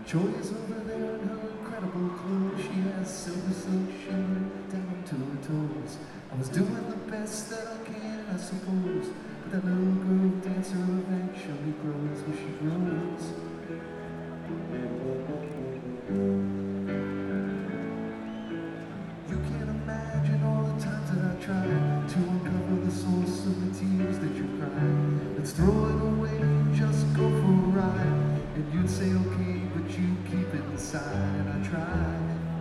Joy is over there in her incredible clothes. She has silver silk shimmering down to her toes. I was doing the best that I can, I suppose. But that little girl dancer eventually grows where she grows. You can't imagine all the times that I tried to uncover the source of the tears that you cry. Let's throw it away and just go for a ride. And you'd say okay, but you keep it inside. And I tried.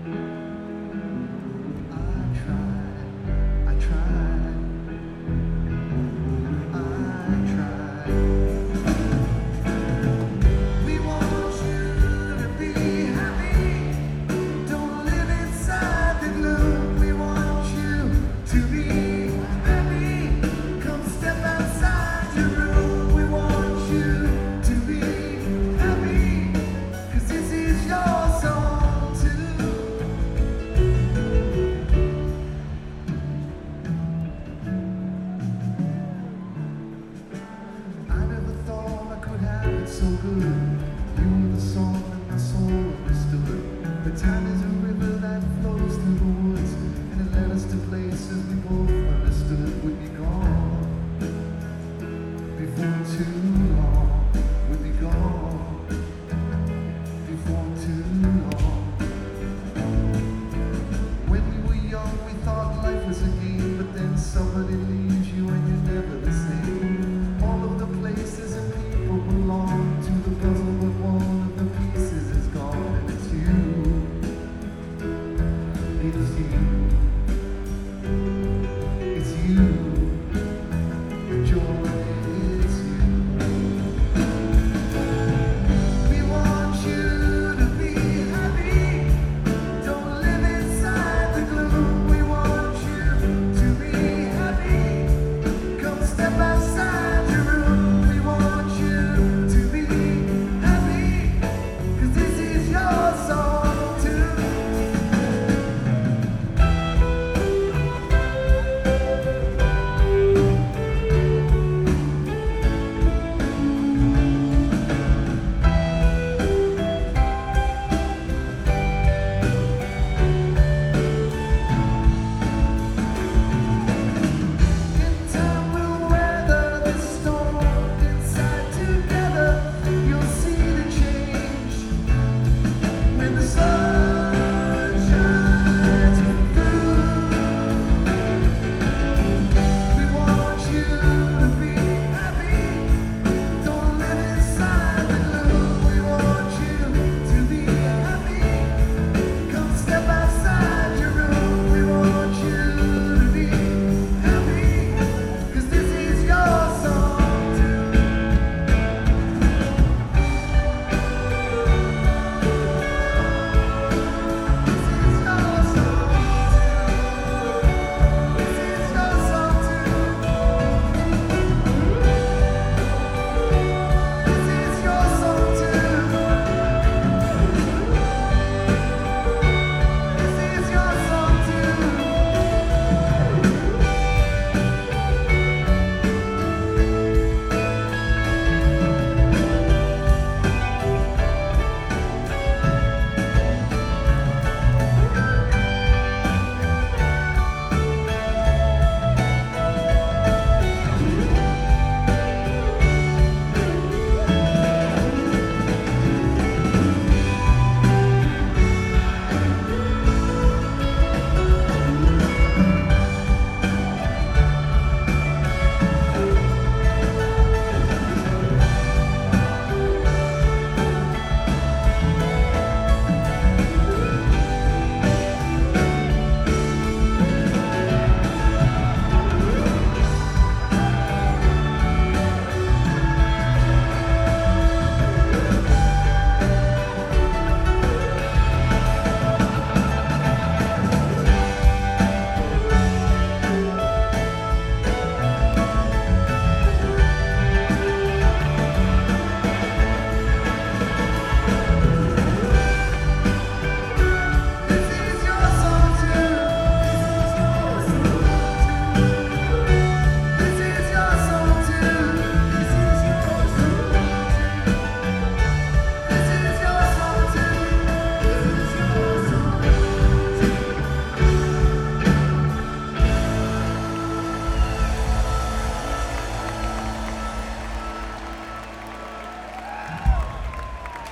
So good, you were the song that my soul understood. But time is a river that flows through the woods, and it led us to places we both understood would be gone before too long. Would be gone before too long. When we were young, we thought life was a game, but then somebody